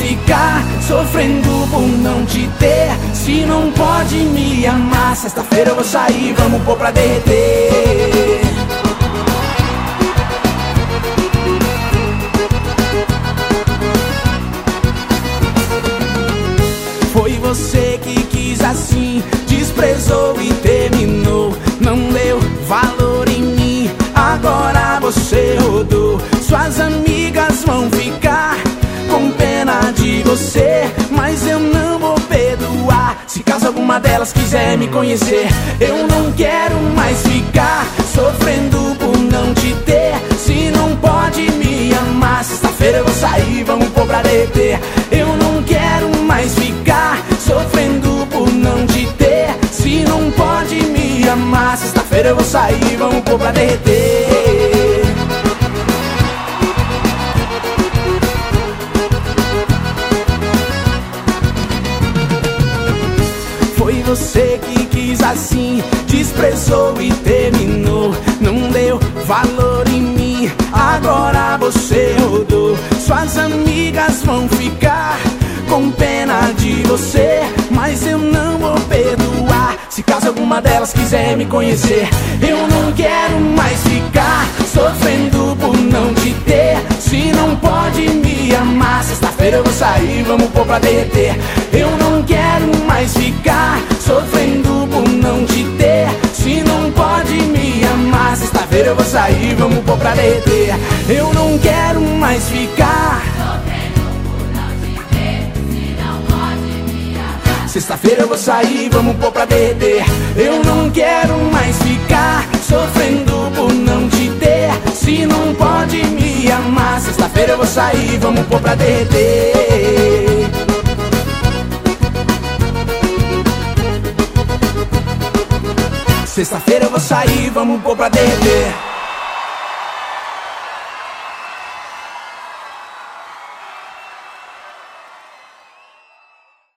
ficar sofrendo por não te ter? Se não pode me amar, sexta-feira eu vou sair, vamos pôr pra derreter. Foi você que quis assim, desprezou e terminou. Não deu valor em mim, agora você rodou. Suas amigas vão ficar com pena de você, mas eu não vou perdoar. Se caso alguma delas quiser me conhecer, eu não quero mais ficar sofrendo por não te ter. Se não pode me amar, sexta-feira eu vou sair, vamos pôr pra derreter. Eu não quero mais ficar sofrendo por não te ter. Se não pode me amar, sexta-feira eu vou sair, vamos pôr pra derreter. Foi você que quis assim, desprezou e terminou. Não deu valor em mim, agora você rodou. Suas amigas vão ficar com pena de você, mas eu não vou perdoar. Se caso alguma delas quiser me conhecer, eu não quero mais ficar sofrendo por não te ter. Se não pode me amar, sexta-feira eu vou sair, vamos pôr pra derreter. Eu não quero mais ficar sofrendo por não te ter. Se não pode me amar, sexta-feira eu vou sair, vamos pôr pra derreter. Eu não quero mais ficar sexta-feira eu vou sair, vamos pôr pra derreter. Eu não quero mais ficar sofrendo por não te ter. Se não pode me amar, sexta-feira eu vou sair, vamos pôr pra derreter. Sexta-feira eu vou sair, vamos pôr pra derreter.